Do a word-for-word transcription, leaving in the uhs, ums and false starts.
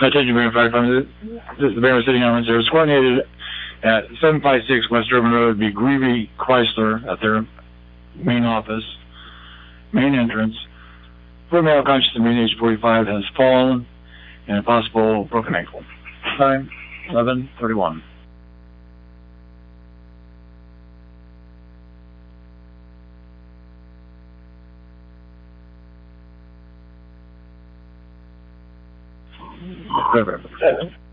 Attention, Mayor Fact Finder. This is the Mayor City Government Service coordinated at seven five six West Urban Road, be Greevy Chrysler at their main office, main entrance. Poor male conscious of being age forty-five has fallen and a possible broken ankle. Time, eleven thirty-one. Perfect.